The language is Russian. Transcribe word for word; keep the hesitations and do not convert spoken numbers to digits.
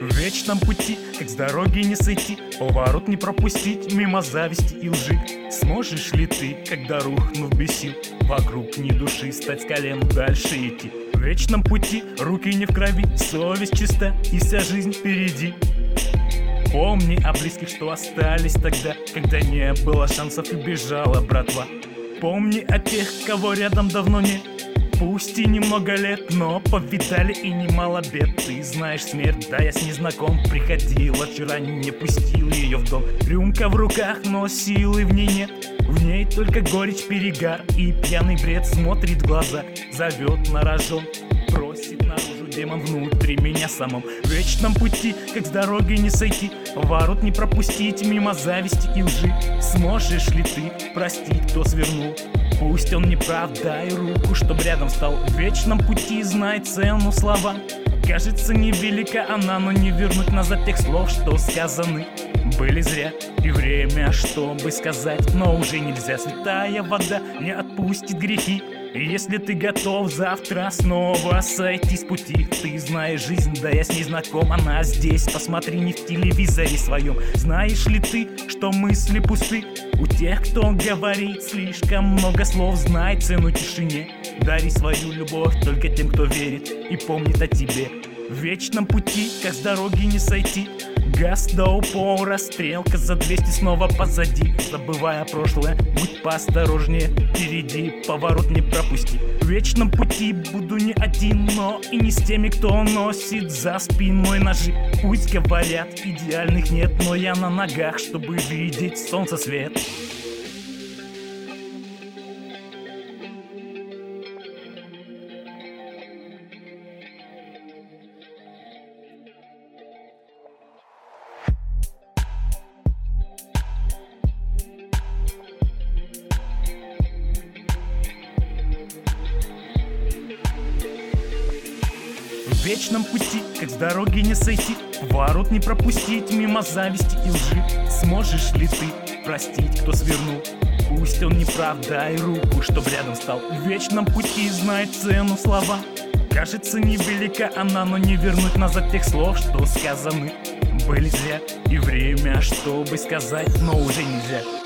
В вечном пути, как с дороги не сойти, поворот не пропустить мимо зависти и лжи. Сможешь ли ты, когда рухнув без сил, вокруг ни души стать с колен дальше идти? В вечном пути руки не в крови, совесть чиста и вся жизнь впереди. Помни о близких, что остались тогда, когда не было шансов и бежала братва. Помни о тех, кого рядом давно нет. Пусть и немного лет, но повидали и немало бед. Ты знаешь смерть, да я с ней знаком. Приходила вчера, не пустил ее в дом. Рюмка в руках, но силы в ней нет. В ней только горечь, перегар и пьяный бред. Смотрит в глаза, зовет на рожон, просит наружу демон внутри меня самом. В вечном пути, как с дороги не сойти, поворот не пропустить мимо зависти и лжи. Сможешь ли ты простить, кто свернул? Пусть он не прав, дай руку, чтоб рядом стал. В вечном пути знай цену словам. Кажется, невелика она, но не вернуть назад тех слов, что сказаны были зря. И время, чтобы сказать, но уже нельзя. Святая вода не отпустит грехи. И если ты готов завтра снова сойти с пути, ты знаешь жизнь, да я с ней знаком, она здесь. Посмотри не в телевизоре своем. Знаешь ли ты, что мысли пусты у тех, кто говорит слишком много слов? Знай цену тишине, дари свою любовь только тем, кто верит и помнит о тебе. В вечном пути, как с дороги не сойти, газ до упора, стрелка за двести снова позади. Забывая прошлое, будь поосторожнее, впереди поворот не пропусти. В вечном пути буду не один, но и не с теми, кто носит за спиной ножи. Пусть говорят, идеальных нет, но я на ногах, чтобы видеть солнце свет. В вечном пути, как с дороги не сойти, поворот не пропустить мимо зависти и лжи. Сможешь ли ты простить, кто свернул? Пусть он не прав, дай руку, чтоб рядом стал. В вечном пути знай цену слова. Кажется, невелика она, но не вернуть назад тех слов, что сказаны были зря. И время, чтобы сказать, но уже нельзя.